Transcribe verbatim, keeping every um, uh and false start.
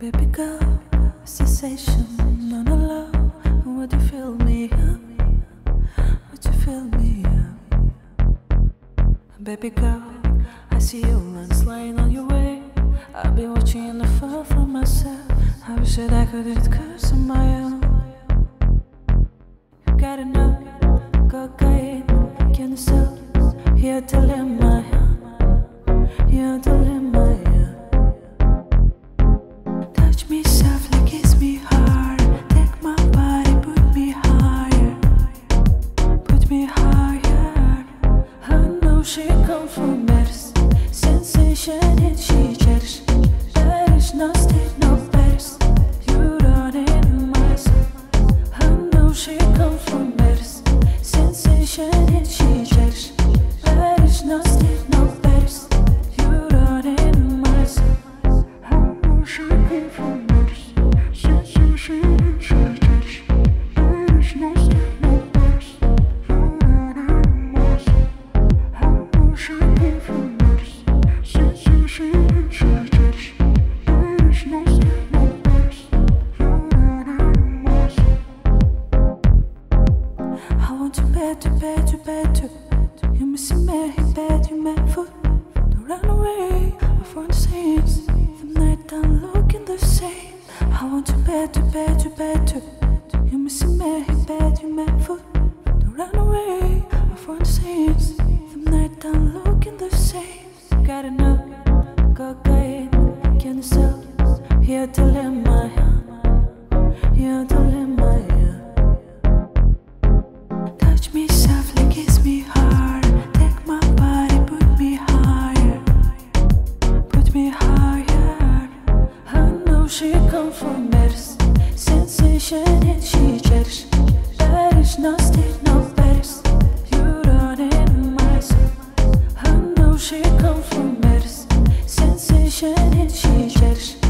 Baby girl, a sensation on a low. Would you fill me up? Would you fill me up? Baby girl, I see you once lying on your way. I've been watching the fall from myself. I wish that I could hit curse on my own. You gotta know, cocaine, can you sell? Here to live my here to live my touch me softly, kiss me hard. Take my body, put me higher. Put me higher. I know she comes from Paris. Sensation and she cherish. Paris, no state, no Paris. You don't in my soul. I know she comes from Paris. Sensation and she cherish. Paris, no state, no Paris. You don't in my soul. I know she comes from Paris. Sensation and she cherish. Paris, no state, no Paris. You don't in my soul. I know she comes from Paris. Sensation and she cherish. Paris, no state, no Paris. You don't in my soul. I want you better, better, better. You missing me, bad, you mad foot. Don't run away, I found the scenes. The night I'm looking the same. I want you better, better, better. You missing me, bad, you mad foot. Don't run away, I found the scenes. The night I'm looking the same. Gotta know, cocaine, can you sell? Here to live my here to live my touch me softly, kiss me hard. Take my body, put me higher. Put me higher. I know she comes from Paris. Sensation and she cherish. Paris, no state, no Paris. You don't in my soul. I know she comes from Paris. Sensation and she cherish.